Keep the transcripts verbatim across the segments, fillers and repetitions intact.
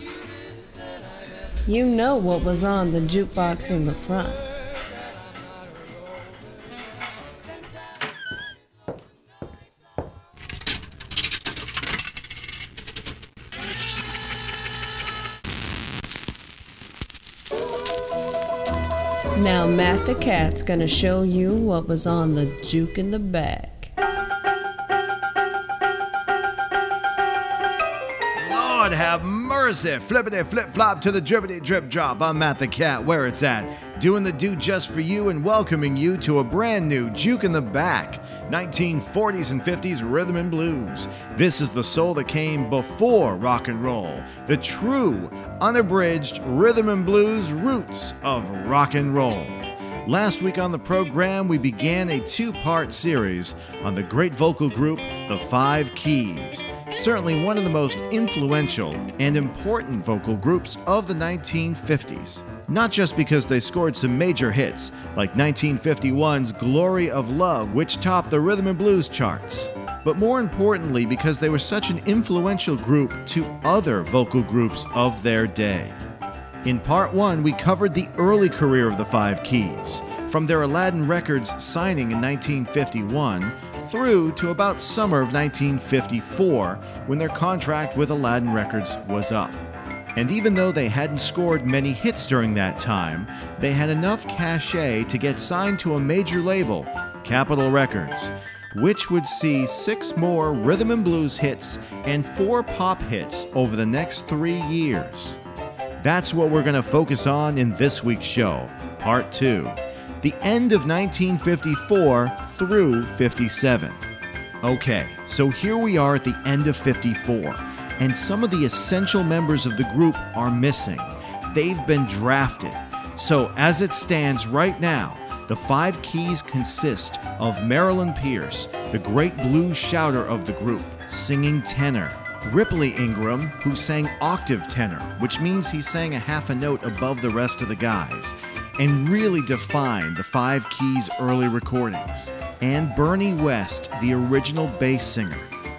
You know what was on the jukebox in the front. Now Matt the Cat's gonna show you what was on the juke in the back. Lord have mercy, flippity flip flop to the drippity drip drop. I'm Matt the Cat, where it's at, doing the do just for you and welcoming you to a brand new Juke in the Back, nineteen forties and fifties rhythm and blues. This is the soul that came before rock and roll, the true, unabridged rhythm and blues roots of rock and roll. Last week on the program, we began a two-part series on the great vocal group, the Five Keys. Certainly one of the most influential and important vocal groups of the nineteen fifties. Not just because they scored some major hits, like nineteen fifty-one's Glory of Love, which topped the rhythm and blues charts, but more importantly because they were such an influential group to other vocal groups of their day. In part one, we covered the early career of the Five Keys, from their Aladdin Records signing in nineteen fifty-one through to about summer of nineteen fifty-four, when their contract with Aladdin Records was up. And even though they hadn't scored many hits during that time, they had enough cachet to get signed to a major label, Capitol Records, which would see six more rhythm and blues hits and four pop hits over the next three years. That's what we're going to focus on in this week's show, Part two, the end of nineteen fifty-four through fifty-seven. Okay, so here we are at the end of fifty-four, and some of the essential members of the group are missing. They've been drafted. So as it stands right now, the Five Keys consist of Marilyn Pierce, the great blues shouter of the group, singing tenor; Ripley Ingram, who sang octave tenor, which means he sang a half a note above the rest of the guys, and really defined the Five Keys' early recordings; and Bernie West, the original bass singer.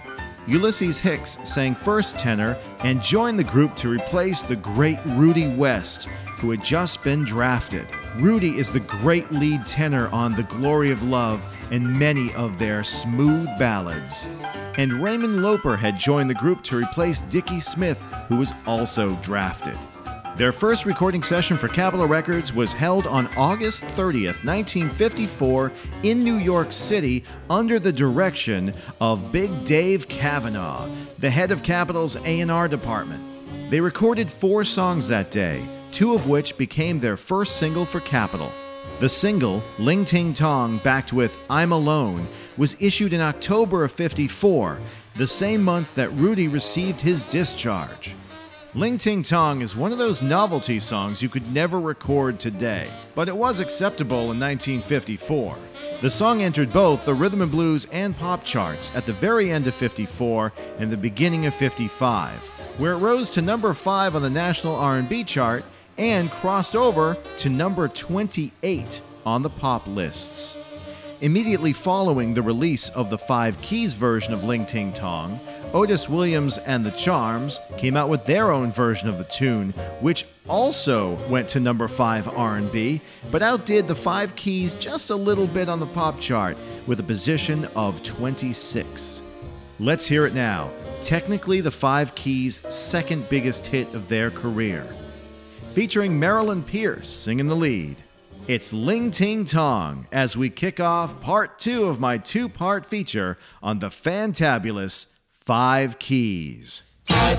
Ulysses Hicks sang first tenor and joined the group to replace the great Rudy West, who had just been drafted. Rudy is the great lead tenor on The Glory of Love and many of their smooth ballads. And Raymond Loper had joined the group to replace Dickie Smith, who was also drafted. Their first recording session for Capitol Records was held on August thirtieth, nineteen fifty-four in New York City under the direction of Big Dave Cavanaugh, the head of Capitol's A and R department. They recorded four songs that day, two of which became their first single for Capitol. The single, Ling Ting Tong, backed with I'm Alone, was issued in October of fifty-four, the same month that Rudy received his discharge. Ling Ting Tong is one of those novelty songs you could never record today, but it was acceptable in nineteen fifty-four. The song entered both the rhythm and blues and pop charts at the very end of fifty-four and the beginning of fifty-five, where it rose to number five on the National R and B chart and crossed over to number twenty-eight on the pop lists. Immediately following the release of the Five Keys version of Ling Ting Tong, Otis Williams and the Charms came out with their own version of the tune, which also went to number five R and B, but outdid the Five Keys just a little bit on the pop chart with a position of twenty-six. Let's hear it now. Technically the Five Keys' second biggest hit of their career. Featuring Marilyn Pierce singing the lead. It's Ling Ting Tong as we kick off part two of my two-part feature on the fantabulous Five Keys. I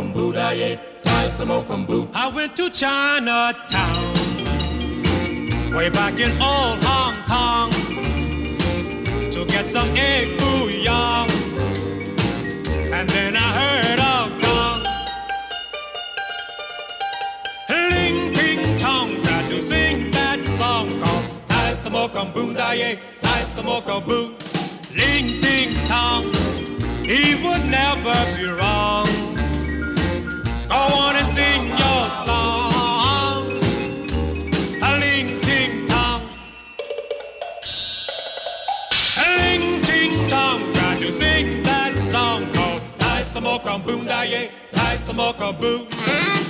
went to Chinatown, way back in old Hong Kong, to get some egg foo young, and then I heard a gong. Ling Ting Tong, got to sing that song called I Smoke 'em Boo Da-Ye, I Smoke 'em Boo. Ling Ting Tong, he would never be wrong. Go on and sing your song, a Ling Ting Tong. A Ling Ting Tong, got to sing that song called I Smoke 'em Boo Da-Ye, I Smoke 'em Boo.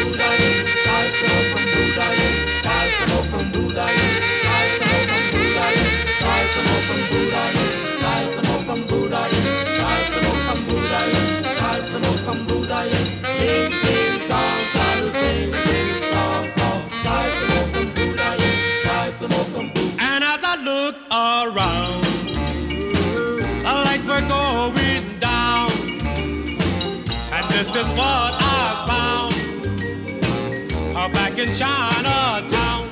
And as I look around, the lights were going down, and this is what I found, uh, back in Chinatown.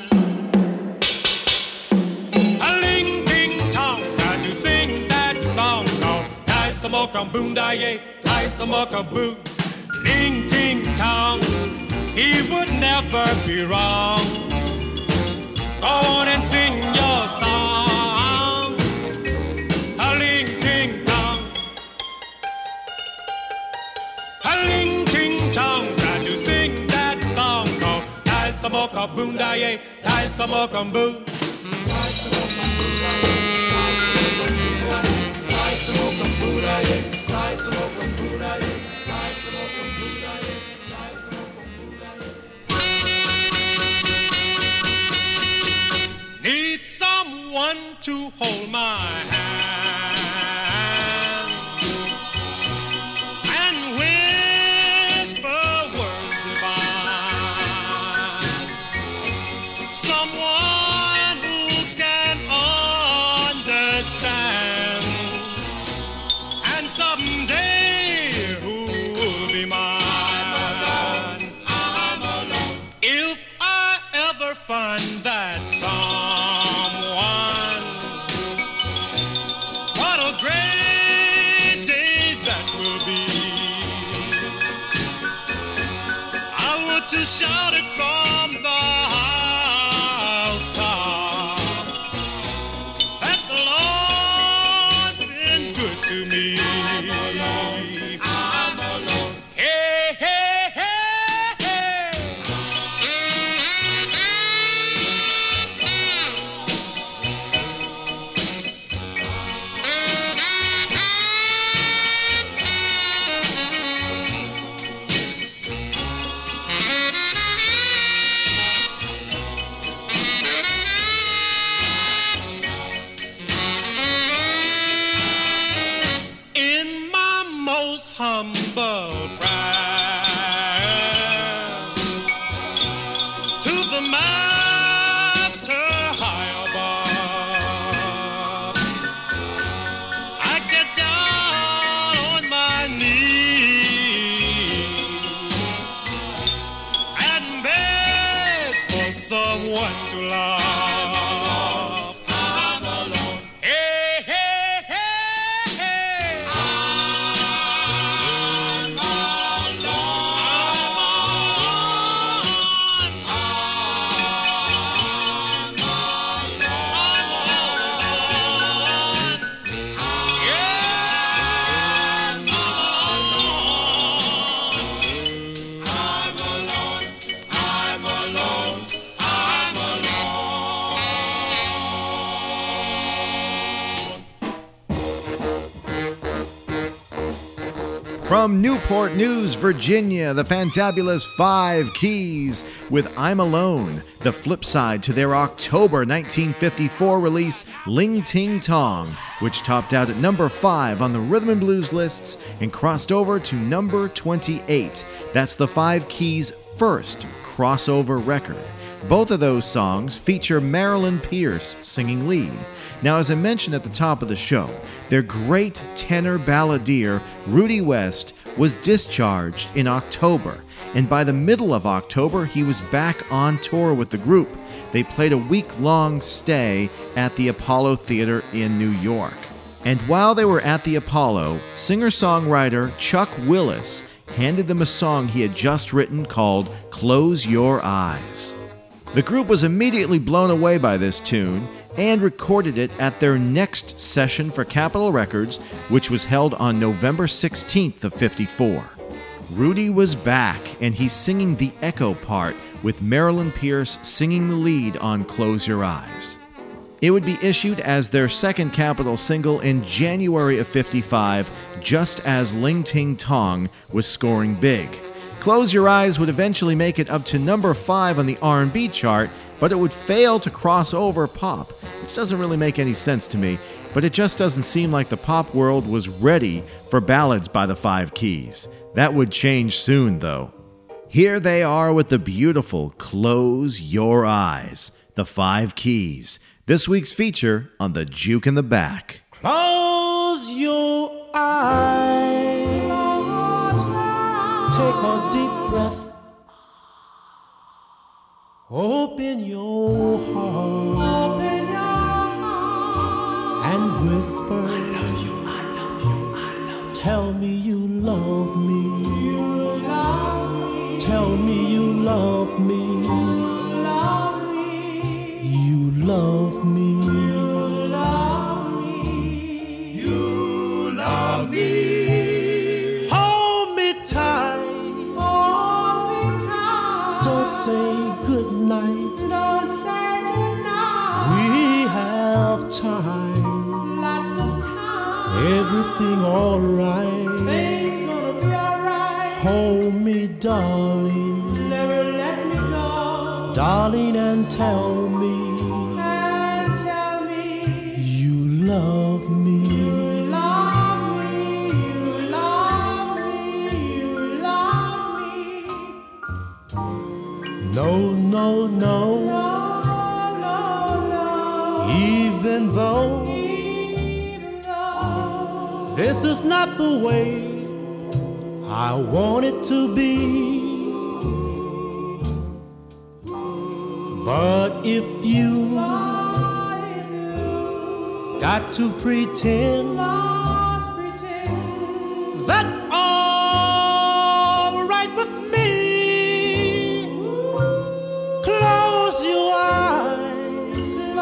A ling ting tong, can you sing that song called Tai Samoka Boondaye, Tai Samoka Boo? Ling ting tong, he would never be wrong. Go on and sing your song. A ling ting tong, a ling ting tong. Can you sing that song called Tai Samoka Boondaye, Tai Samoka Boo? Need someone to hold my hand and whisper words divine. Someone who can understand, and someday who will be mine. I'm alone. If I ever find that someone, what a great day that will be. I want to shout it from the housetop that the Lord's been good to me. I'm alone. Hey, hey, hey, hey. In my most humble prayer to the Master high above, I get down on my knees and beg for someone to love. I'm alone. Hey, hey, hey, hey. I'm alone. I'm alone. I'm alone. Yes, I'm alone. I'm alone. I'm alone. I'm alone. From Newport News, Virginia, the fantabulous Five Keys with I'm Alone, the flip side to their October nineteen fifty-four release Ling Ting Tong, which topped out at number five on the rhythm and blues lists and crossed over to number twenty-eight. That's the Five Keys' first crossover record. Both of those songs feature Marilyn Pierce singing lead. Now, as I mentioned at the top of the show, their great tenor balladeer, Rudy West, was discharged in October, and by the middle of October, he was back on tour with the group. They played a week-long stay at the Apollo Theater in New York. And while they were at the Apollo, singer-songwriter Chuck Willis handed them a song he had just written called Close Your Eyes. The group was immediately blown away by this tune and recorded it at their next session for Capitol Records, which was held on November sixteenth of fifty-four. Rudy was back, and he's singing the echo part with Marilyn Pierce singing the lead on Close Your Eyes. It would be issued as their second Capitol single in January of fifty-five, just as Ling Ting Tong was scoring big. Close Your Eyes would eventually make it up to number five on the R and B chart, but it would fail to cross over pop, which doesn't really make any sense to me, but it just doesn't seem like the pop world was ready for ballads by the Five Keys. That would change soon, though. Here they are with the beautiful Close Your Eyes, the Five Keys, this week's feature on the Juke in the Back. Close your eyes, take a deep breath, open your heart, open your heart, and whisper, I love you, I love you, I love you. Tell me you love me, you love me. Tell me you love me, you love me, you love me. Hold me tight, hold me tight. Don't say goodnight, don't say goodnight. We have time, lots of time. Everything alright, things gonna be alright. Hold me, darling, never let me go, darling, and tell me, and tell me you love me. No, no, no, no, no, no. Even though, even though this is not the way I want it to be, but if you got to pretend, that's all right with me. Close your eyes,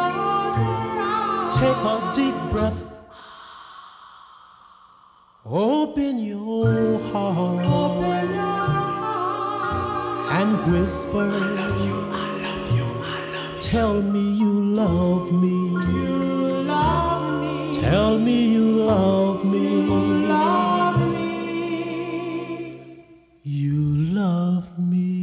take a deep breath, open your heart, open your heart, and whisper, I love you, I love you, I love you. Tell me you love me, you love me. Tell me you love me, you love me, you love me.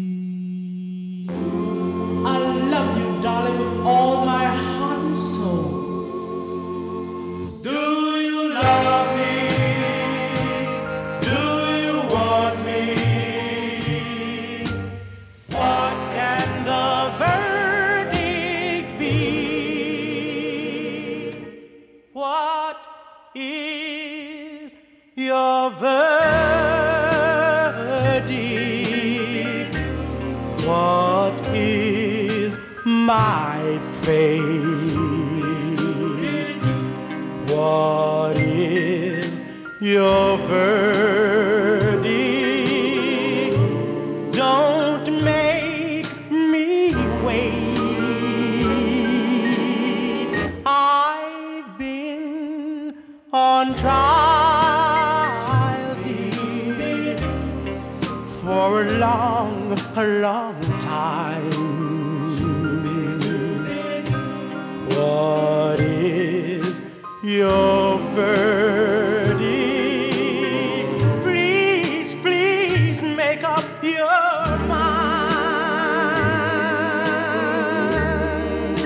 I love you, darling, with all my heart and soul. Do you love me? Do you want me? What can the verdict be? What is your verdict? What is my fate? What is your verdict? Don't make me wait. I've been on trial, dear, for a long, a long time. What is your verdict? Please, please make up your mind.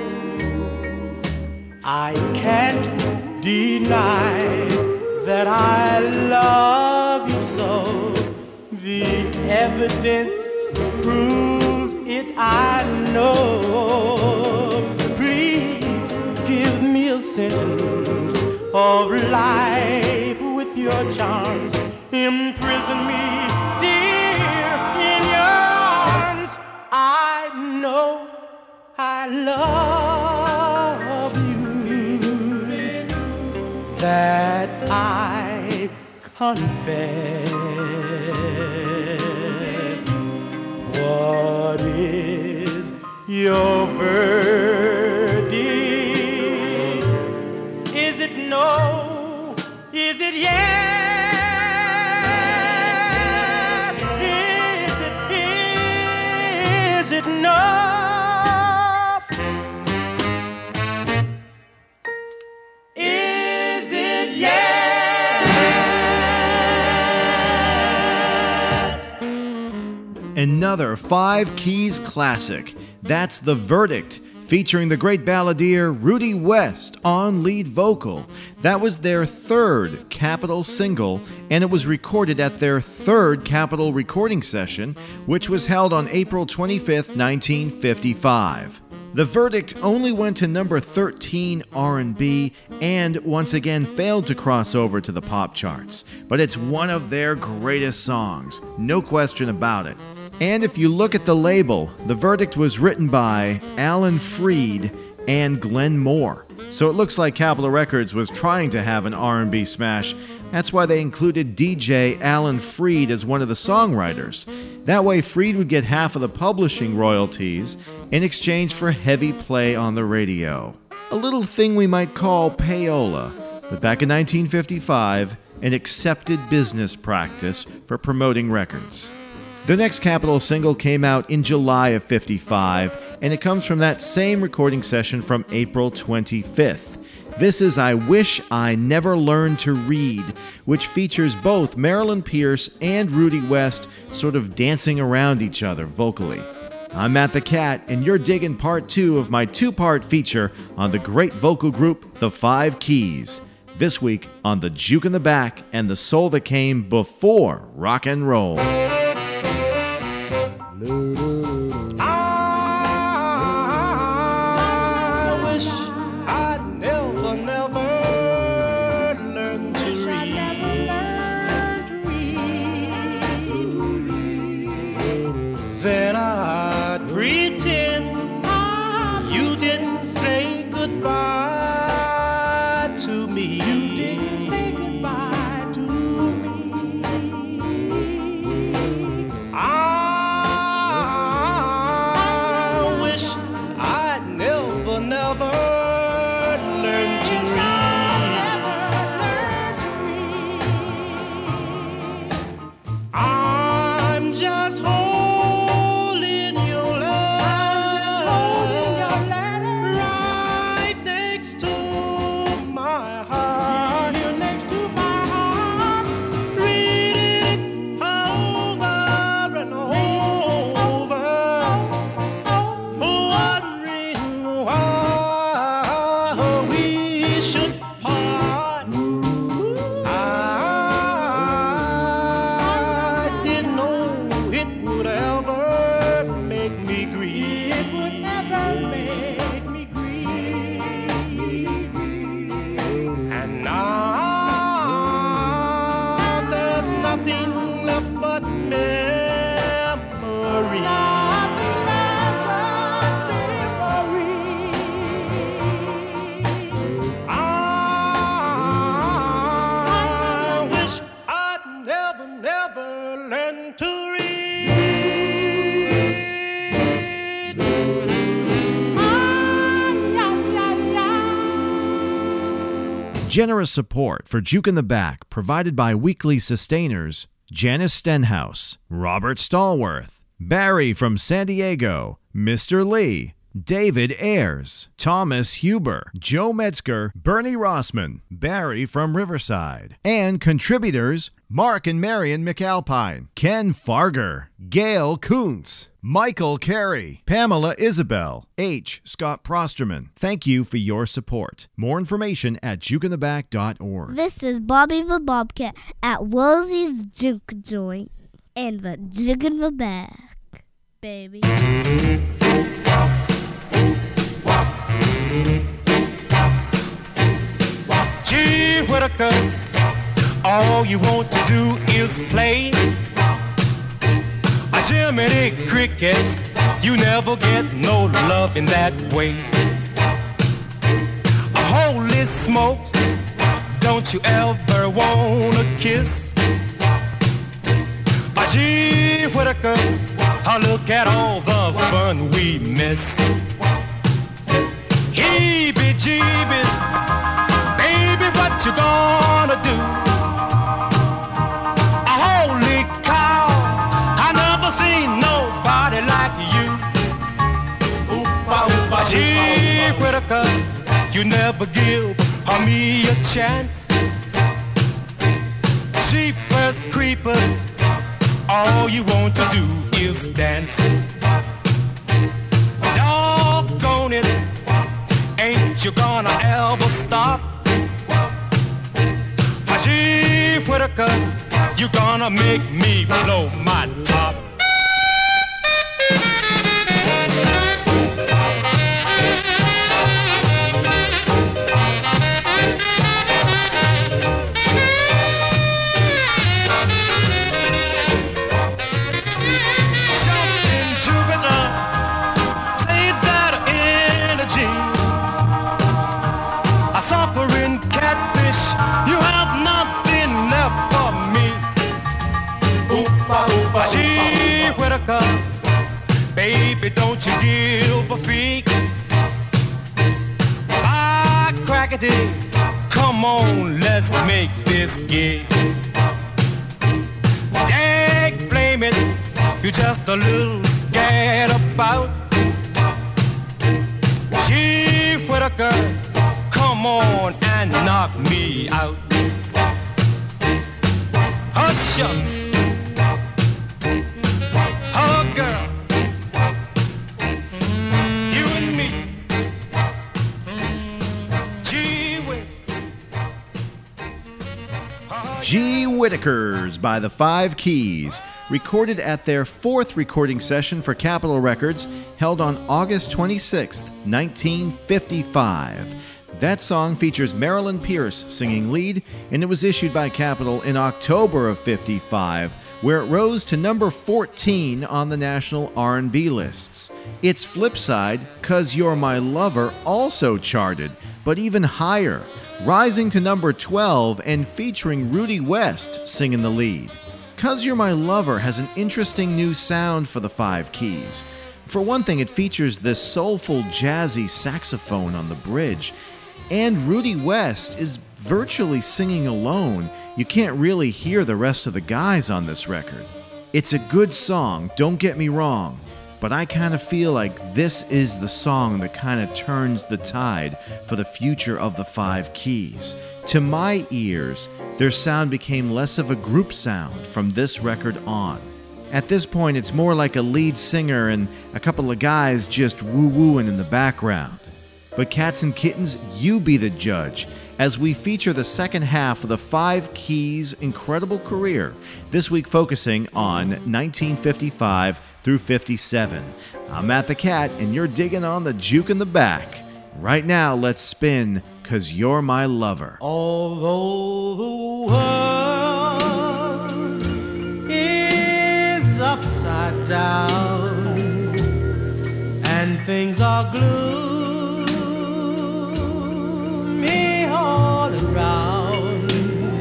I can't deny that I love you so. The evidence proves it, I know. Please give me a sentence of life with your charms. Imprison me, dear, in your arms. I know I love you, that I confess. What is your verdict? Is it no? Is it yes? Is it, is it no? Is it yes? Another Five Keys classic. That's The Verdict, featuring the great balladeer Rudy West on lead vocal. That was their third Capitol single, and it was recorded at their third Capitol recording session, which was held on April twenty-fifth, nineteen fifty-five. The Verdict only went to number thirteen R and B and once again failed to cross over to the pop charts, but it's one of their greatest songs, no question about it. And if you look at the label, The Verdict was written by Alan Freed and Glenn Moore. So it looks like Capitol Records was trying to have an R and B smash. That's why they included D J Alan Freed as one of the songwriters. That way Freed would get half of the publishing royalties in exchange for heavy play on the radio. A little thing we might call payola, but back in nineteen fifty-five, an accepted business practice for promoting records. The next Capitol single came out in July of fifty-five, and it comes from that same recording session from April twenty-fifth. This is I Wish I Never Learned to Read, which features both Marilyn Pierce and Rudy West sort of dancing around each other vocally. I'm Matt the Cat, and you're digging part two of my two-part feature on the great vocal group, The Five Keys. This week on The Juke in the Back and the soul that came before rock and roll. I wish I'd never, never learned to read. Then I'd pretend you didn't say goodbye to me. You didn't say goodbye to me. I Never learned to read. I'm just holding your letter right next to my heart. Here next to my heart. Read it over and over. Wondering why we should part. I didn't know it would ever make me grieve. It would never make me grieve. And now there's nothing left but memory. Generous support for Juke in the Back provided by weekly sustainers Janice Stenhouse, Robert Stallworth, Barry from San Diego, Mister Lee, David Ayers, Thomas Huber, Joe Metzger, Bernie Rossman, Barry from Riverside, and contributors Mark and Marion McAlpine, Ken Farger, Gail Kuntz, Michael Carey, Pamela Isabel, H. Scott Prosterman. Thank you for your support. More information at juke in the back dot org. This is Bobby the Bobcat at Woolsey's Juke Joint and the Juke in the Back, baby. Gee Whittakers, all you want to do is play. A Jiminy Crickets, you never get no love in that way. A holy smoke, don't you ever wanna kiss? A Gee Whittakers, oh, look at all the fun we miss. Heebie-jeebies, baby, what you gonna do? A holy cow, I never seen nobody like you. Oopa, oopa, Gee Whittaker, you never give me a chance. Jeepers creepers, all you want to do is dance. Doggone it, ain't you gonna ever stop? Gee Whittakers, you gonna make me blow my top. Baby, don't you give a freak. Ah, crackety, come on, let's make this gig. Dag, blame it, you're just a little gadabout. Gee, Whittaker, come on and knock me out. Oh, shucks. Gee Whittakers by the Five Keys, recorded at their fourth recording session for Capitol Records, held on August twenty-sixth, nineteen fifty-five. That song features Marilyn Pierce singing lead, and it was issued by Capitol in October of fifty-five, where it rose to number fourteen on the national R and B lists. Its flip side, 'Cause You're My Lover, also charted, but even higher, rising to number twelve and featuring Rudy West singing the lead. 'Cause You're My Lover has an interesting new sound for the Five Keys. For one thing, it features this soulful, jazzy saxophone on the bridge, and Rudy West is virtually singing alone. You can't really hear the rest of the guys on this record. It's a good song, don't get me wrong, but I kind of feel like this is the song that kind of turns the tide for the future of the Five Keys. To my ears, their sound became less of a group sound from this record on. At this point, it's more like a lead singer and a couple of guys just woo-wooing in the background. But Cats and Kittens, you be the judge, as we feature the second half of the Five Keys' incredible career, this week focusing on nineteen fifty-five through fifty-seven. I'm Matt the Cat, and you're digging on the Juke in the Back. Right now, let's spin 'Cause You're My Lover. Although the world is upside down and things are gloomy all around,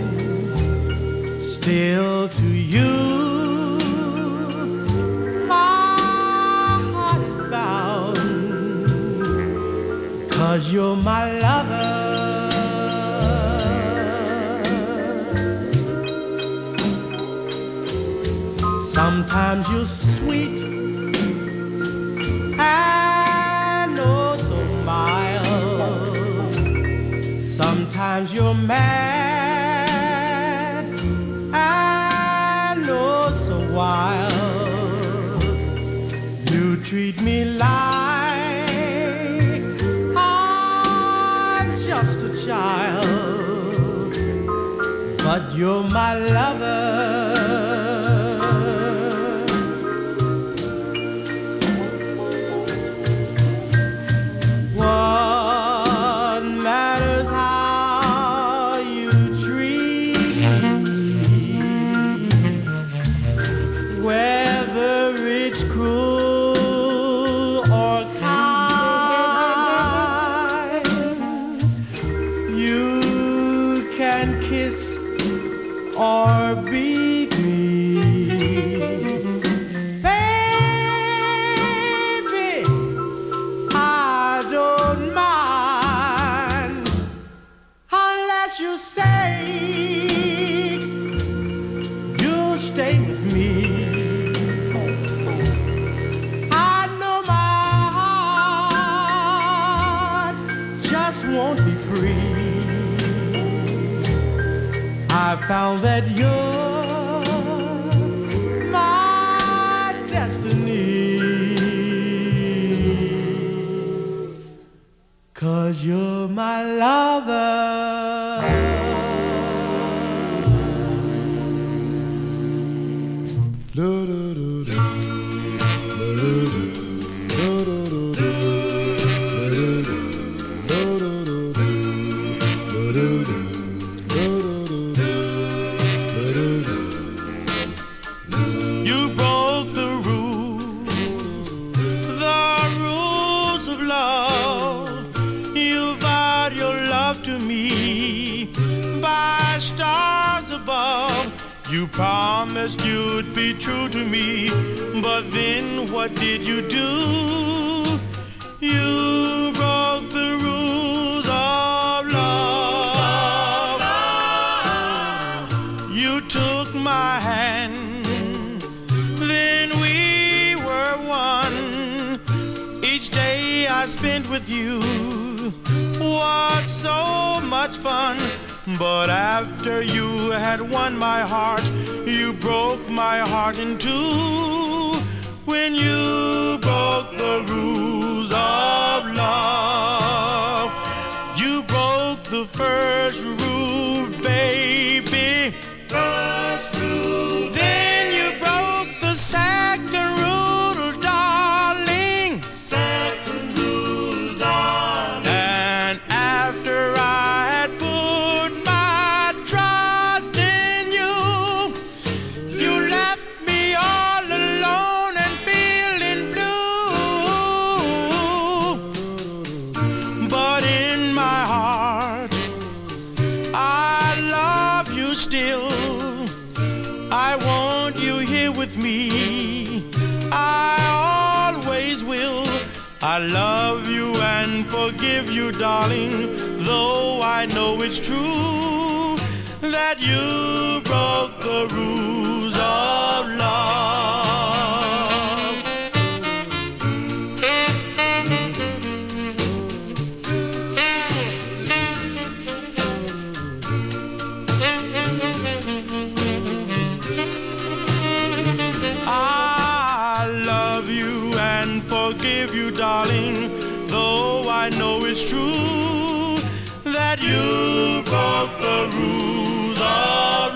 still to you my heart is bound, 'cause you're my lover. Sometimes you're sweet and oh so mild. Sometimes you're mad and oh so wild. You treat me like I'm just a child, but you're my lover. Or beat me, baby, I don't mind, unless you say you'll stay with me. I know my heart just won't be free. I found that you're my 'cause you're my lover. Do, do, do, do. You broke the rules, the rules of love. You vowed your love to me by stars above. You promised you'd be true to me, but then what did you do? You broke the rules of love. You took my hand, then we were one. Each day I spent with you was so much fun. But after you had won my heart, you broke my heart in two. When you broke the rules of love, you broke the first rule, baby. First rule. Then you broke the second rule, darling. Second rule, darling. And after I had put my trust in you, you left me all alone and feeling blue. But in my heart, I love you still. I want you here with me. I always will. I love you and forgive you, darling, though I know it's true that you broke the rules of love. I love you and forgive you, darling, though I know it's true that you broke the rules of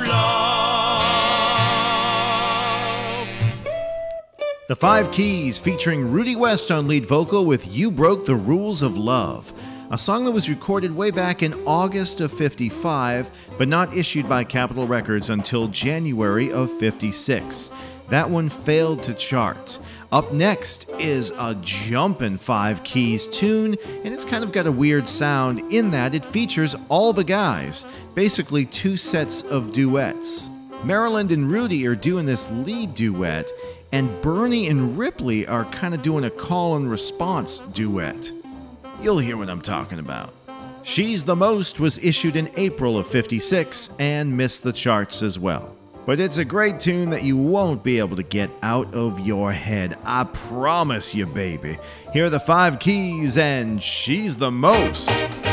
love. The Five Keys featuring Rudy West on lead vocal with You Broke the Rules of Love, a song that was recorded way back in August of fifty-five, but not issued by Capitol Records until January of fifty-six. That one failed to chart. Up next is a jumpin' Five Keys tune, and it's kind of got a weird sound in that it features all the guys, basically two sets of duets. Marilyn and Rudy are doing this lead duet, and Bernie and Ripley are kind of doing a call and response duet. You'll hear what I'm talking about. She's the Most was issued in April of fifty-six and missed the charts as well. But it's a great tune that you won't be able to get out of your head. I promise you, baby. Here are the Five Keys and She's the Most.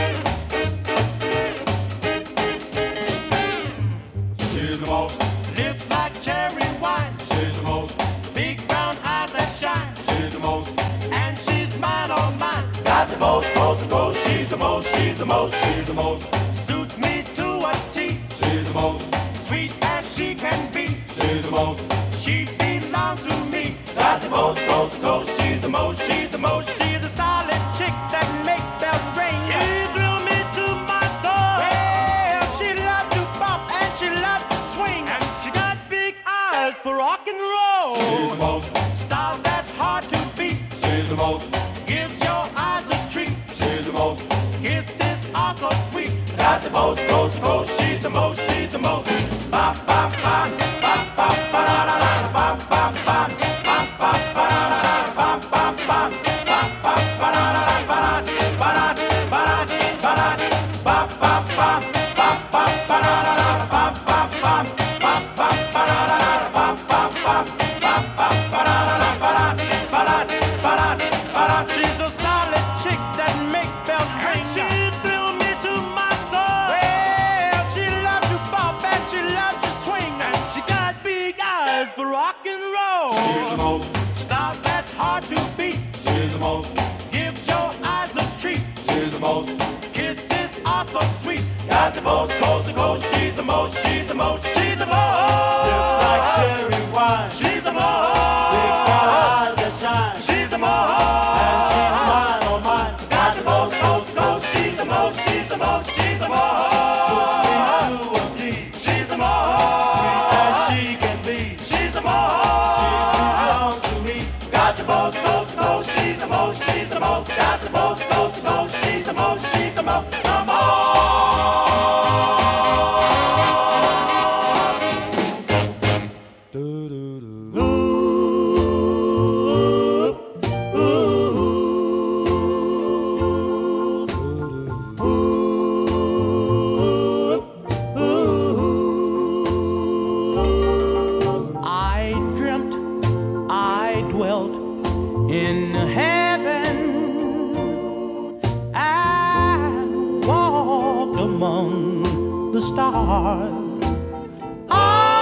She's the most. Lips like cherry wine. She's the most. Big brown eyes that shine. She's the most. And she's mine, all mine. Got the most, coast to coast. She's the most. She's the most. She's the most. Suit me to a T. She's the most. Sweet as she can be. She's the most. She belongs to me. Got the most, coast to coast. She's the most. She's the most. She's a solid chick that make bells ring. She thrill me to my soul. Well, she loves to bop and she loves to swing. And she got big eyes for rock and roll. She's the most. Style that's hard to beat. She's the most. Gives your eyes a treat. She's the most. Kisses are so sweet. Got the most, coast to coast. She's the most. She's the most. Ba ba ba ba ba ba da da da ba ba ba ba ba ba da da da ba ba ba ba ba ba da da da ba da ba da ba da ba da ba ba ba ba ba ba da da da ba ba ba ba ba ba da da da ba ba ba ba ba ba da da da ba da ba da ba da ba da. She's a solid chick that make bells ring. She thrill me to my soul. Well, she loves to bop and she loves to swing. And she got big eyes for rock and roll. She's the most. Style that's hard to beat. She's the most. Gives your eyes a treat. She's the most. got the most, coast to coast. She's the most, she's the most, she's the most. Lips like cherry wine. She's the most. Big eyes that shine. She's the most. And she's mine, oh mine. Got the most, coast to coast. She's the most, she's the most, she's the most. Suits me to a T. She's the most. Sweet as she can be. She's the most. She belongs to me. Got the most, coast to coast. She's the most, she's the most. Got the most, coast to coast. She's the most, she's the most. Come on. Stars, I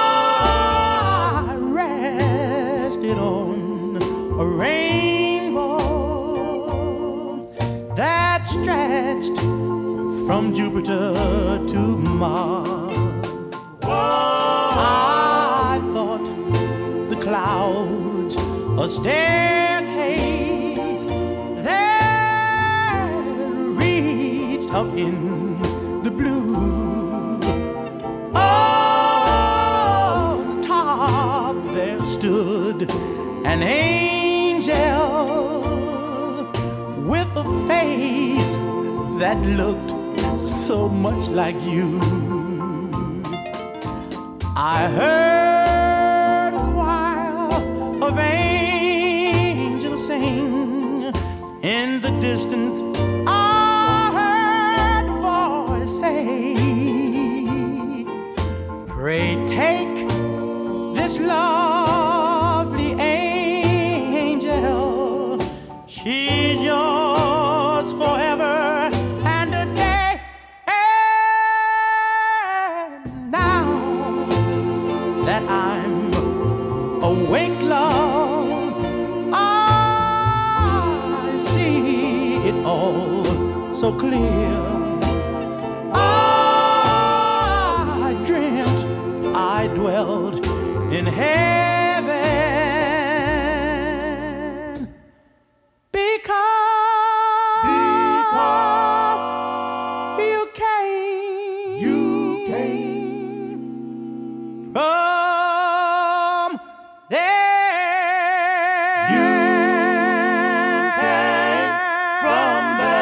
rested on a rainbow that stretched from Jupiter to Mars. I thought the clouds a staircase that reached up in the blue. Stood an angel with a face that looked so much like you. I heard a choir of angels sing. In the distance I heard a voice say, pray take this lovely angel, she's yours forever and a day. And now that I'm awake, love, I see it all so clear. I dreamt I dwelled in heaven because, because you came, you came from there, you came from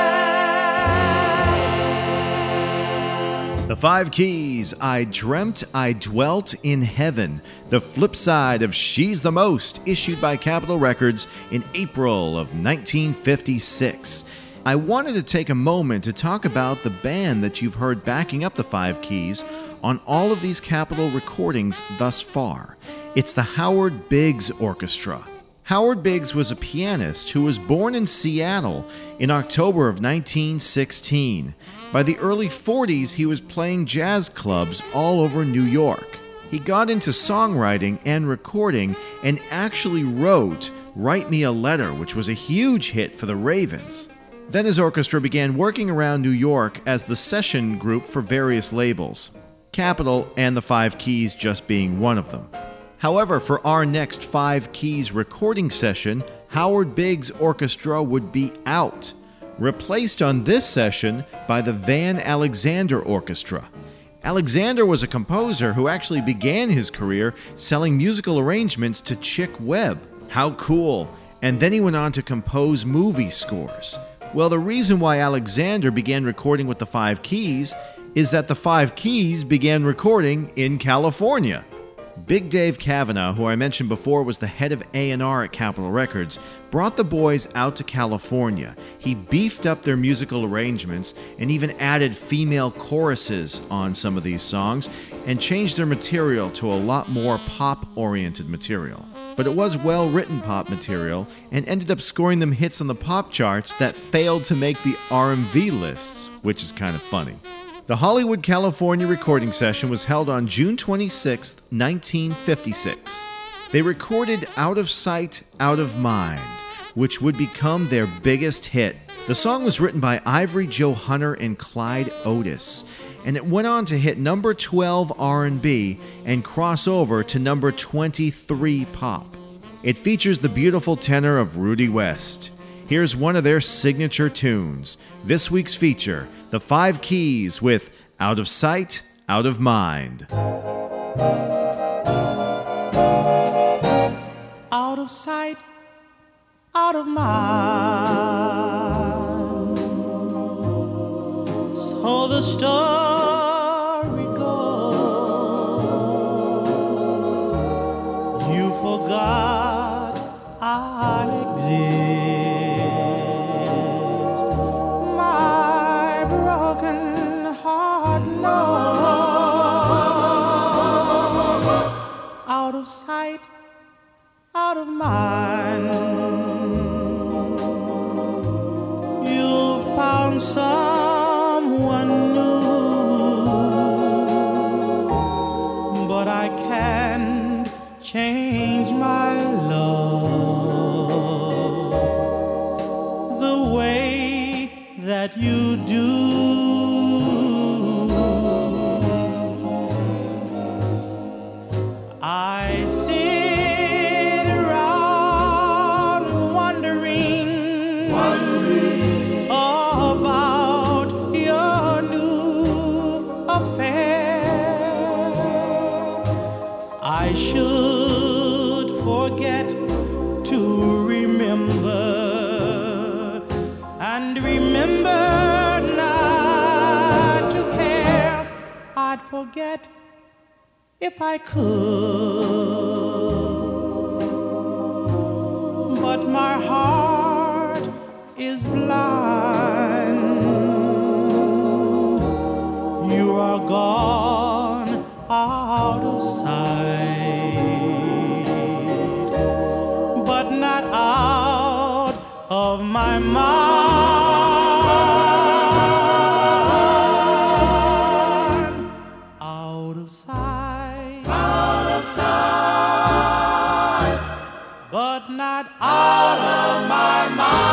there. The Five Keys, I Dreamt I Dwelt in Heaven, the flip side of She's the Most, issued by Capitol Records in April of nineteen fifty-six. I wanted to take a moment to talk about the band that you've heard backing up the Five Keys on all of these Capitol recordings thus far. It's the Howard Biggs Orchestra. Howard Biggs was a pianist who was born in Seattle in October of nineteen sixteen. By the early forties, he was playing jazz clubs all over New York. He got into songwriting and recording and actually wrote Write Me a Letter, which was a huge hit for the Ravens. Then his orchestra began working around New York as the session group for various labels, Capitol and the Five Keys just being one of them. However, for our next Five Keys recording session, Howard Biggs Orchestra would be out, replaced on this session by the Van Alexander Orchestra. Alexander was a composer who actually began his career selling musical arrangements to Chick Webb. How cool! And then he went on to compose movie scores. Well, the reason why Alexander began recording with the Five Keys is that the Five Keys began recording in California. Big Dave Kavanaugh, who I mentioned before was the head of A and R at Capitol Records, brought the boys out to California. He beefed up their musical arrangements and even added female choruses on some of these songs and changed their material to a lot more pop-oriented material. But it was well-written pop material and ended up scoring them hits on the pop charts that failed to make the R and B lists, which is kind of funny. The Hollywood, California recording session was held on June twenty-sixth, nineteen fifty-six. They recorded Out of Sight, Out of Mind, which would become their biggest hit. The song was written by Ivory Joe Hunter and Clyde Otis. and it went on to hit number twelve R and B and cross over to number twenty-three pop. It features the beautiful tenor of Rudy West. Here's one of their signature tunes. This week's feature, The Five Keys with Out of Sight, Out of Mind. Out of sight, out of mind. So the story goes, you forgot I exist. My broken heart knows. Out of sight, out of mind. You found someone new, but I can't change my love the way that you do. I sit around wondering, wondering about your new affair. I should forget to remember and remember not to care. I'd forget if I could, but my heart is blind. You are gone out of sight, but not out of my mind. Out of sight, out of sight, but not out of my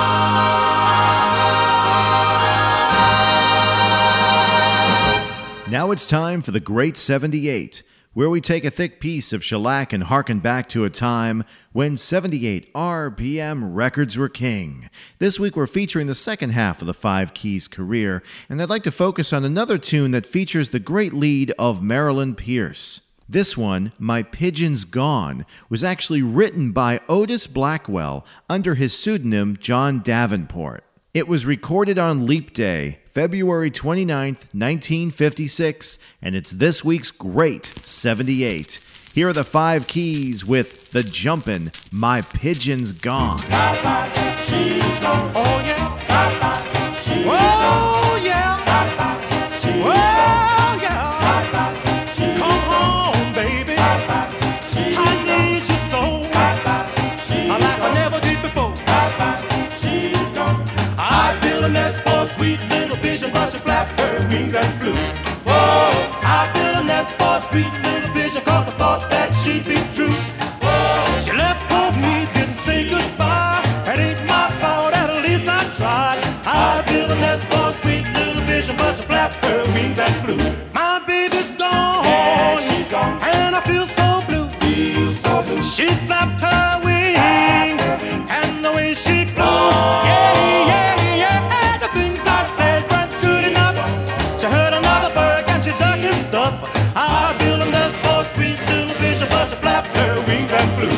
mind. Now it's time for the Great seventy-eight, where we take a thick piece of shellac and harken back to a time when seventy-eight R P M records were king. This week we're featuring the second half of the Five Keys career, and I'd like to focus on another tune that features the great lead of Marilyn Pierce. This one, My Pigeon's Gone, was actually written by Otis Blackwell under his pseudonym John Davenport. It was recorded on Leap Day, February twenty-ninth, nineteen fifty-six, and it's this week's Great seventy-eight. Here are the Five Keys with the jumpin' My Pigeon's Gone. Bye-bye, she's gone. Oh, yeah. Bye-bye, she's Oh, gone. yeah. Bye-bye, she's Oh, gone. yeah. Bye-bye, she's Come gone. home, baby. Bye-bye, she's I gone. need you so. Bye-bye, she's Like I gone. never did before. Bye-bye, she's gone. I built a nest for a sweet little pigeon, but she flapped her wings and flew. Whoa! I built a nest for a sweet little pigeon, cause I thought that she'd be true. Whoa! She left for me, didn't say goodbye. That ain't my fault, at least I tried. I built a nest for a sweet little pigeon, but she flapped her wings and flew. My baby's gone. Yeah, she's gone. And I feel so blue. Feel so blue. She flapped her wings, Flapped her wings. and the way she flew. Yeah, yeah, yeah. The things I said weren't good enough. She heard another bird and she dug his stuff. I built a nest for a sweet little pigeon, but she flapped her wings and flew.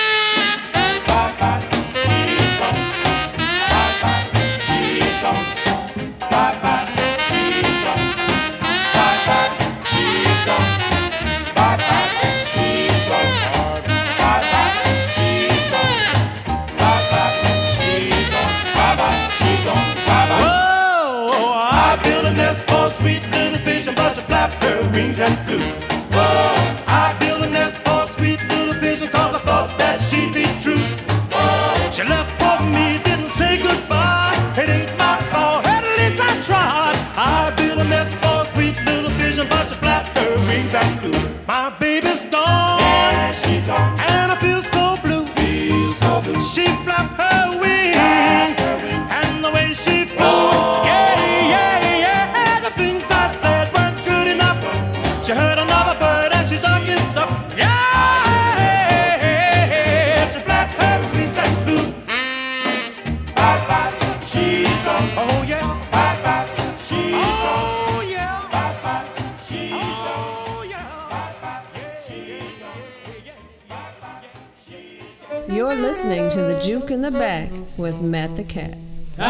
Bye-bye, she's gone. Bye-bye, she's gone. Bye-bye, she's gone. Bye-bye, she's gone. Bye-bye, she's gone. Bye-bye, she's gone. Bye-bye, she's gone. Bye-bye, she's gone. Bye-bye. Whoa, I built a nest for a sweet little pigeon, but she flapped her wings and flew. Whoa, I built a nest for a sweet little pigeon, cause I thought that she'd be true. Whoa, she left for me, didn't say goodbye. It ain't my fault, at least I tried. I built a nest for a sweet little pigeon, but she flapped her wings and flew. My baby's gone, Yeah, she's gone. and I feel so blue. Feel so blue. She flapped her wings, Flapped her wings. and the way she flew. Oh. Yeah, yeah, yeah. The things I said weren't You're listening to The Juke in the Back with Matt the Cat.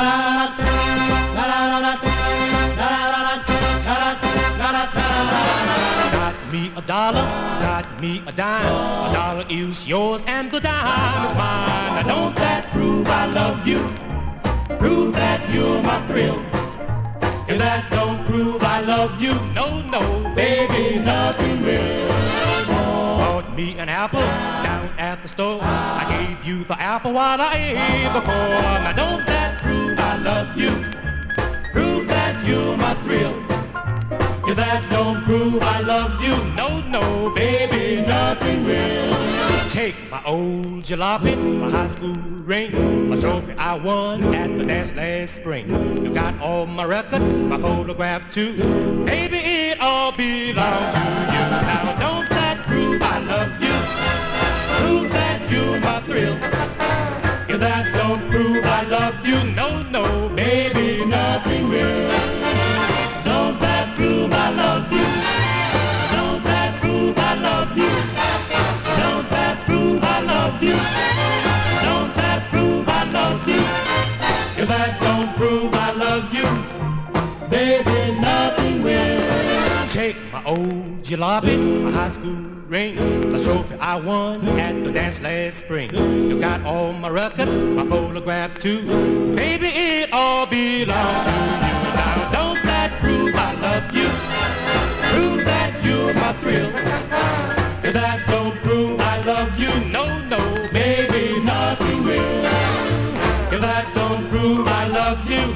Got me a dollar, got me a dime. A dollar is yours and the dime is mine. Now don't that prove I love you? Prove that you're my thrill. If that don't prove I love you, no, no, baby, nothing will. Bought me an apple down at the store. I gave you the apple while I ate the core. Now don't that prove I love you? Prove that you're my thrill. If that don't prove I love you, no, no, baby, nothing will. Take my old jalopy, my high school ring, my trophy I won at the dance last spring. You got all my records, my photograph too. Baby, it all belongs to you. Now don't that prove I love you? Prove that you're my thrill. If that don't prove I love you, no, no, baby, nothing will. Don't that prove I love you? Don't that prove I love you? Don't that prove I love you? Don't that prove I love you? If that don't prove I love you, baby, nothing will. Take my old jalopy, my high school ring, the trophy I won at the dance last spring. You got all my records, my photograph too. Baby, it all belongs to you. Now don't that prove I love you? Prove that you're my thrill. If that don't prove I love you, no, no, baby, nothing will. If that don't prove I love you,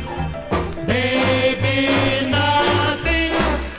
baby, nothing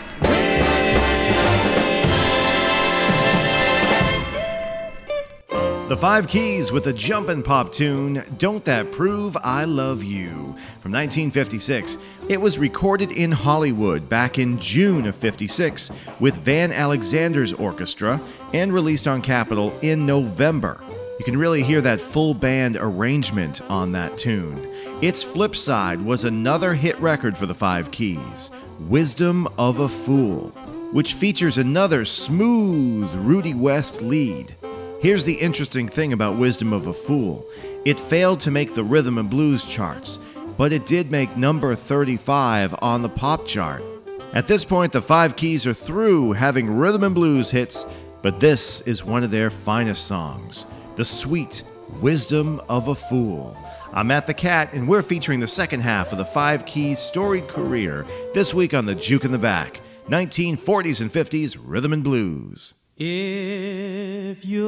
will. The Five Keys with the jumpin' pop tune, Don't That Prove I Love You, from nineteen fifty-six. It was recorded in Hollywood back in June of fifty-six with Van Alexander's orchestra and released on Capitol in November. You can really hear that full band arrangement on that tune. Its flip side was another hit record for the Five Keys, Wisdom of a Fool, which features another smooth Rudy West lead. Here's the interesting thing about Wisdom of a Fool. It failed to make the rhythm and blues charts, but it did make number thirty-five on the pop chart. At this point, the Five Keys are through having rhythm and blues hits, but this is one of their finest songs, the sweet Wisdom of a Fool. I'm Matt the Cat, and we're featuring the second half of the Five Keys' storied career this week on the Juke in the Back, nineteen forties and fifties rhythm and blues. If you're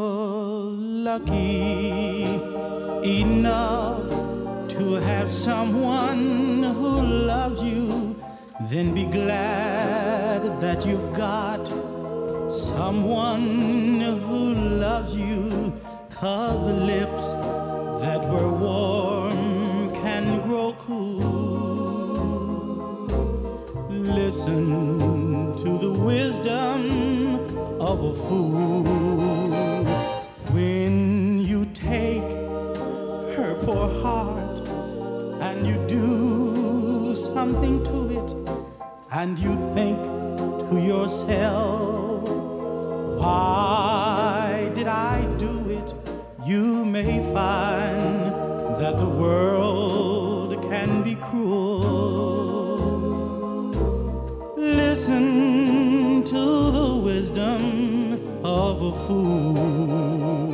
lucky enough to have someone who loves you, then be glad that you've got someone who loves you. 'Cause the lips that were warm can grow cool. Listen to the wisdom of a fool. When you take her poor heart and you do something to it, and you think to yourself, why did I do it? You may find that the world can be cruel. Listen to the wisdom of a fool.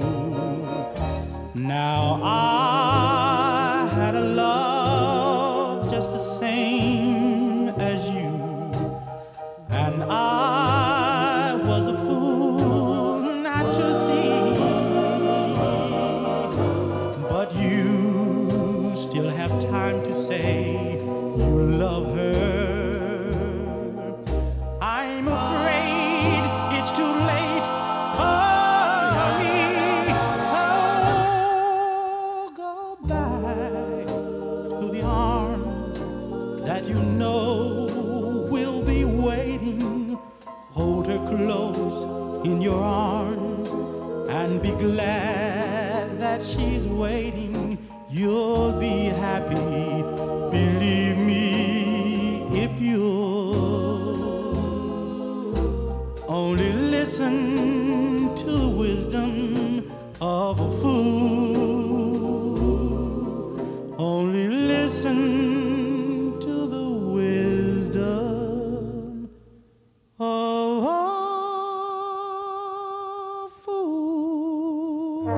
Now I had a love just the same as you, and I was a fool not to see. But you still have time to say you love her. I'm afraid it's too late for me. So go back to the arms that you know will be waiting. Hold her close in your arms and be glad that she's waiting. You'll be happy, believe me, if you'll only listen to the wisdom of a fool. Only listen to the wisdom of a fool.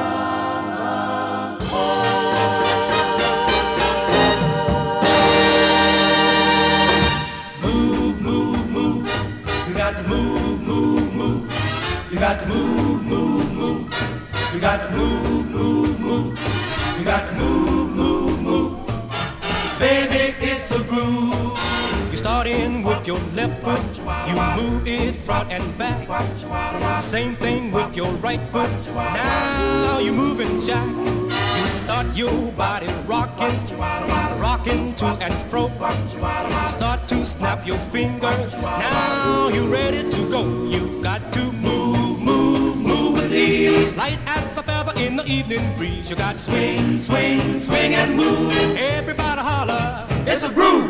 Move, move, move. You got to move, move, move. You got to move, move, move. You got to move, move, move. You got to move, move, move. Baby, it's a groove. You start in with your left foot, you move it front and back. Same thing with your right foot. Now you moving jack. You start your body rocking, rocking to and fro. Start to snap your fingers. Now you ready to go. You got to move, move, move with ease. Light as a feather in the evening breeze. You got to swing, swing, swing and move. Everybody holler, It's a groove.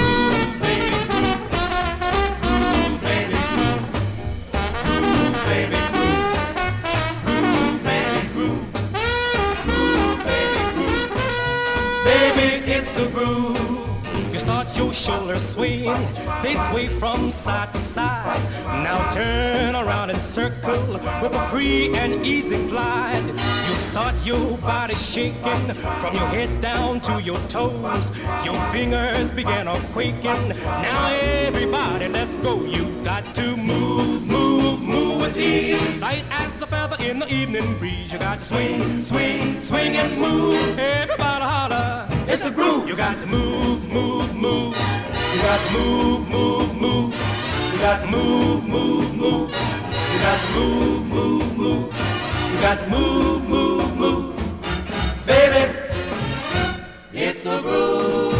you start your shoulders swaying this way from side to side. Now turn around and circle with a free and easy glide. You start your body shaking from your head down to your toes. Your fingers begin a quaking. Now everybody, let's go. You got to move, move, move with ease. Light as a feather in the evening breeze. You got to swing, swing, swing and move. Everybody holler, It's a groove. you got to move, move, move. You got to move, move, move. You got to move, move, move. You got to move, move, move. You got to move, move, move. Baby, it's a groove.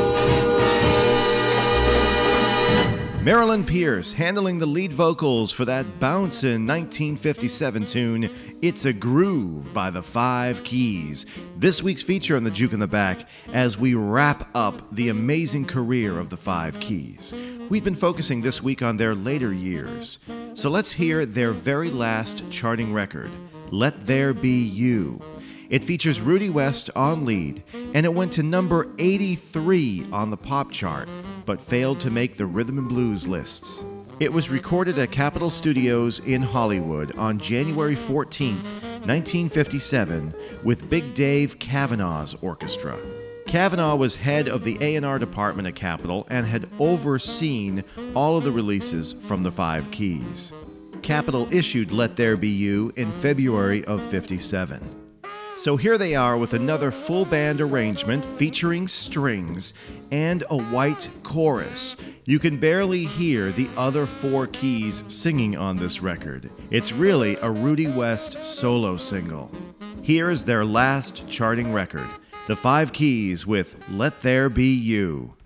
Marilyn Pierce handling the lead vocals for that bouncin' nineteen fifty-seven tune, It's a Groove by the Five Keys. This week's feature on the Juke in the Back as we wrap up the amazing career of the Five Keys. We've been focusing this week on their later years. So let's hear their very last charting record, Let There Be You. It features Rudy West on lead, and it went to number eighty-three on the pop chart, but failed to make the rhythm and blues lists. It was recorded at Capitol Studios in Hollywood on January fourteenth, nineteen fifty-seven, with Big Dave Cavanaugh's orchestra. Cavanaugh was head of the A and R department at Capitol and had overseen all of the releases from the Five Keys. Capitol issued Let There Be You in February of fifty-seven. So here they are with another full band arrangement featuring strings and a white chorus. You can barely hear the other four keys singing on this record. It's really a Rudy West solo single. Here is their last charting record, The Five Keys with Let There Be You.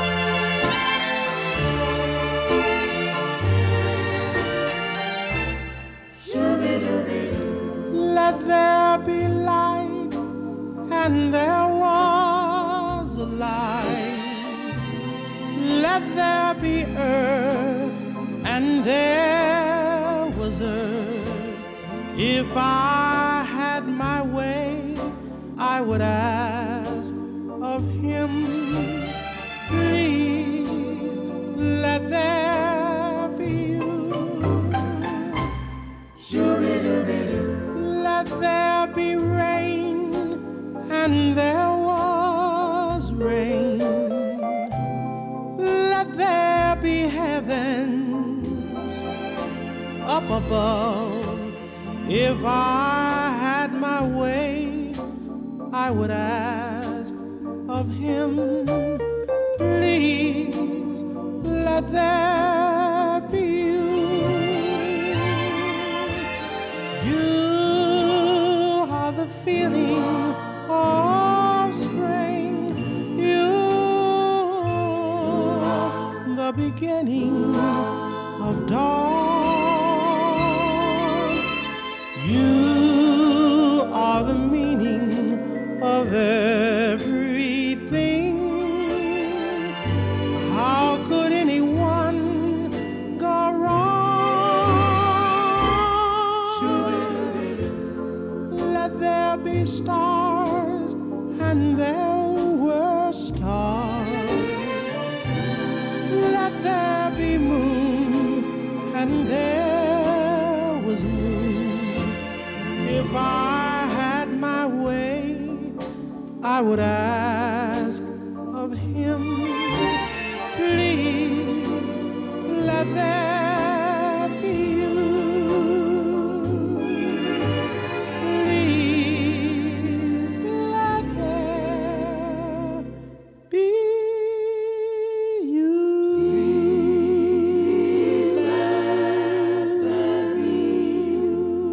Let there be light, and there was a light. Let there be earth, and there was earth. If I had my way, I would ask of him, please let there be you. Let there be rain, and there was rain. Let there be heavens up above. If I had my way, I would ask of him, please let there be you. You are the feeling of spring. You the beginning of dawn. You are the meaning of everything. How could anyone go wrong be stars, and there were stars. Let there be moon, and there was moon. If I had my way, I would ask of him, please let there be you. Please let there be you. Please let there be you.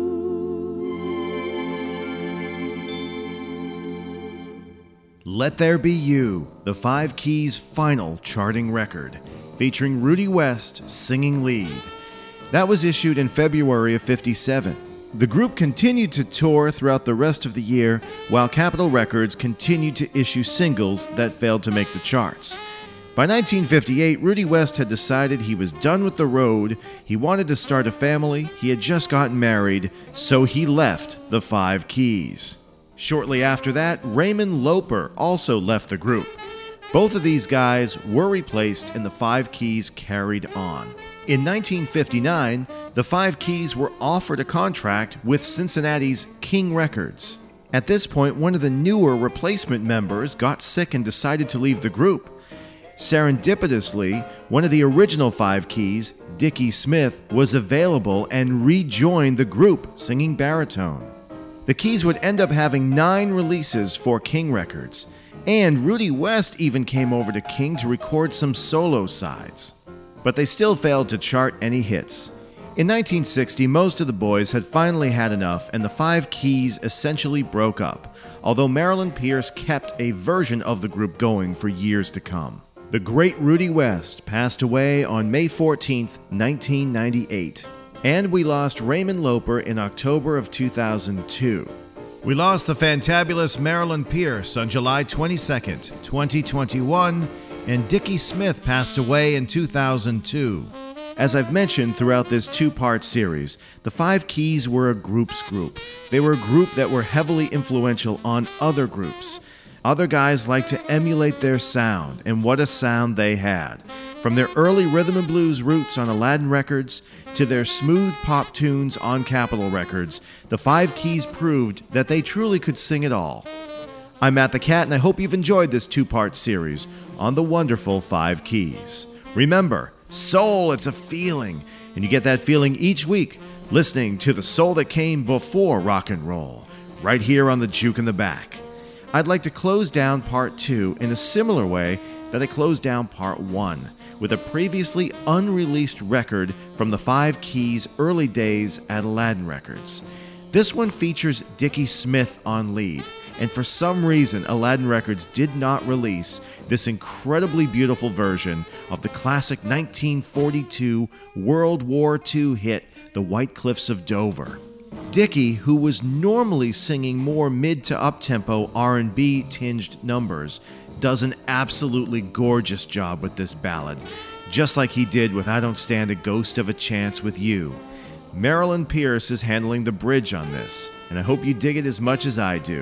Let There Be You, the Five Keys' final charting record, featuring Rudy West singing lead. That was issued in February of fifty-seven. The group continued to tour throughout the rest of the year, while Capitol Records continued to issue singles that failed to make the charts. By nineteen fifty-eight, Rudy West had decided he was done with the road, he wanted to start a family, he had just gotten married, so he left the Five Keys. Shortly after that, Raymond Loper also left the group. Both of these guys were replaced and the Five Keys carried on. In nineteen fifty-nine, the Five Keys were offered a contract with Cincinnati's King Records. At this point, one of the newer replacement members got sick and decided to leave the group. Serendipitously, one of the original Five Keys, Dickie Smith, was available and rejoined the group, singing baritone. The Keys would end up having nine releases for King Records, and Rudy West even came over to King to record some solo sides. But they still failed to chart any hits. In nineteen sixty, most of the boys had finally had enough, and the Five Keys essentially broke up, although Marilyn Pierce kept a version of the group going for years to come. The great Rudy West passed away on May fourteenth, nineteen ninety-eight. And we lost Raymond Loper in October of two thousand two. We lost the fantabulous Marilyn Pierce on July twenty-second, twenty twenty-one, and Dickie Smith passed away in two thousand two. As I've mentioned throughout this two-part series, the Five Keys were a group's group. They were a group that were heavily influential on other groups. Other guys liked to emulate their sound, and what a sound they had. From their early rhythm and blues roots on Aladdin Records to their smooth pop tunes on Capitol Records, the Five Keys proved that they truly could sing it all. I'm Matt the Cat, and I hope you've enjoyed this two-part series on the wonderful Five Keys. Remember, soul, it's a feeling, and you get that feeling each week listening to the soul that came before rock and roll, right here on the Juke in the Back. I'd like to close down part two in a similar way that I closed down part one, with a previously unreleased record from the Five Keys' early days at Aladdin Records. This one features Dickie Smith on lead, and for some reason Aladdin Records did not release this incredibly beautiful version of the classic nineteen forty-two World War Two hit, The White Cliffs of Dover. Dickie, who was normally singing more mid to up-tempo R and B tinged numbers, does an absolutely gorgeous job with this ballad, just like he did with I Don't Stand a Ghost of a Chance with You. Marilyn Pierce is handling the bridge on this, and I hope you dig it as much as I do.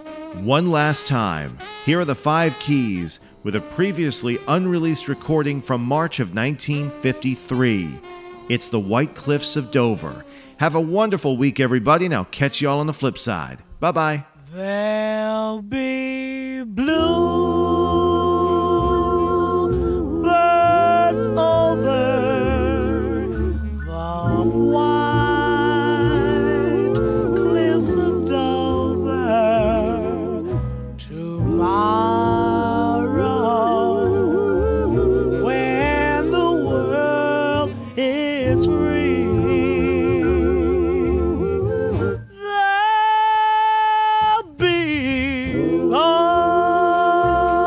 One last time, here are the Five Keys with a previously unreleased recording from March of nineteen fifty-three. It's The White Cliffs of Dover. Have a wonderful week, everybody, and I'll catch you all on the flip side. Bye-bye. There'll be blue birds over the white cliffs of Dover tomorrow, when the world is free. There'll be long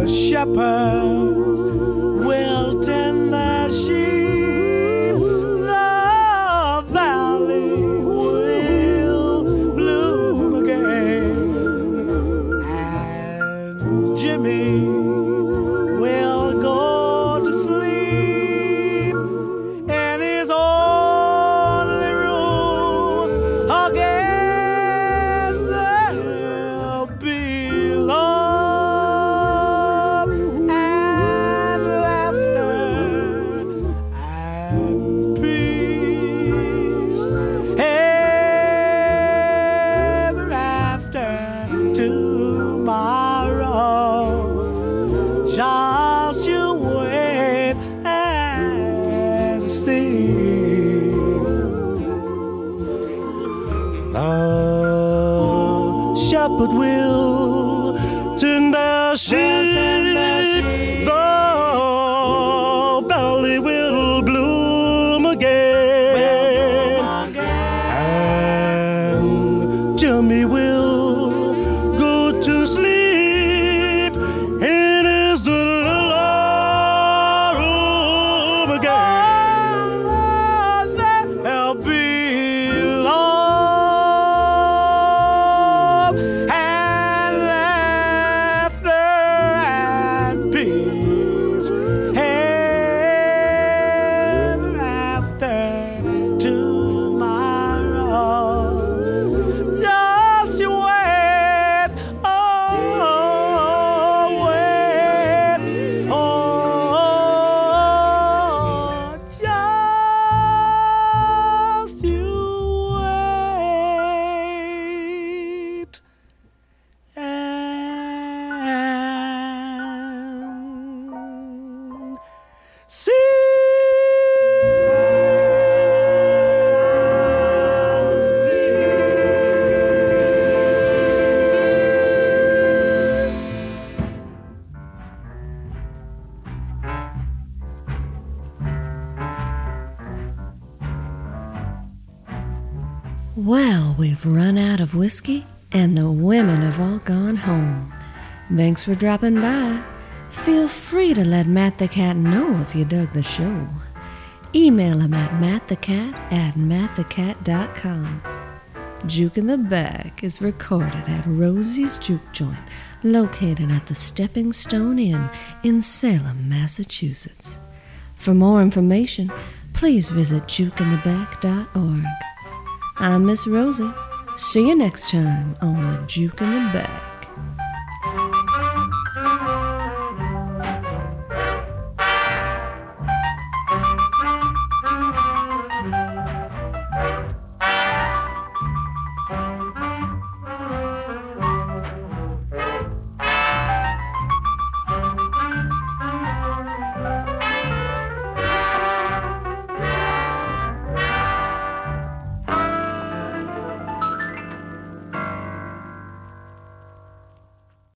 shepherds will tend their sheep. The valley will bloom again, and Jimmy will go to sleep in his only room again. There'll be love and laughter and peace ever after tomorrow. Just you wait and see. The shepherd will tend their sheep. The valley will bloom again, and Jimmy will go to sleep in his little room again. There'll be love and laughter and peace ever after tomorrow. Just you wait, oh, wait, oh, just you wait and see. Well, we've run out of whiskey, and the women have all gone home. Thanks for dropping by. Feel free to let Matt the Cat know if you dug the show. Email him at mattthecat at mattthecat dot com. Juke in the Back is recorded at Rosie's Juke Joint, located at the Stepping Stone Inn in Salem, Massachusetts. For more information, please visit juke in the back dot org. I'm Miss Rosie. See you next time on the Juke in the Back.